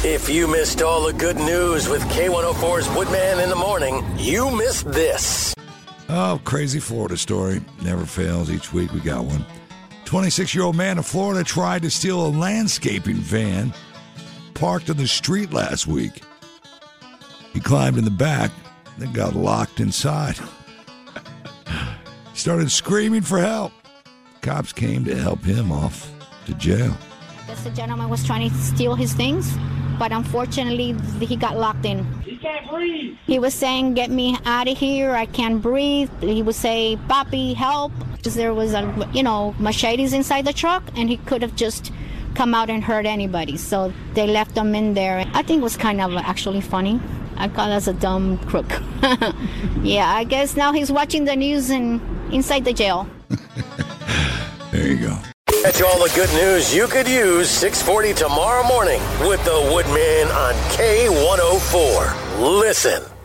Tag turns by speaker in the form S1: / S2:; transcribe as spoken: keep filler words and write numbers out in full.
S1: If you missed all the good news with K one oh four's Woodman in the morning, you missed this.
S2: Oh, crazy Florida story. Never fails. Each week we got one. twenty-six-year-old man in Florida tried to steal a landscaping van parked on the street last week. He climbed in the back, then got locked inside. He started screaming for help. Cops came to help him off to jail.
S3: I guess the gentleman was trying to steal his things, but unfortunately, he got locked in.
S4: He can't breathe.
S3: He was saying, get me out of here, I can't breathe. He would say, Papi, help. Because there was, a, you know, machetes inside the truck, and he could have just come out and hurt anybody. So they left him in there. I think it was kind of actually funny. I call us a dumb crook. Yeah, I guess now he's watching the news and inside the jail.
S2: There you go.
S1: Catch all the good news you could use six forty tomorrow morning with the Woodman on K one oh four. Listen.